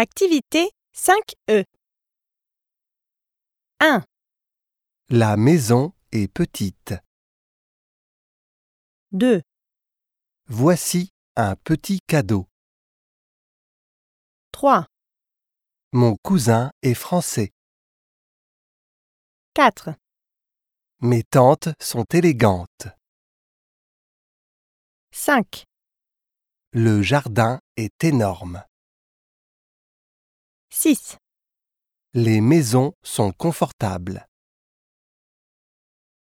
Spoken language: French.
Activité 5E. 1, La maison est petite. 2, Voici un petit cadeau. 3, Mon cousin est français. 4, Mes tantes sont élégantes. 5, Le jardin est énorme. 6. Les maisons sont confortables.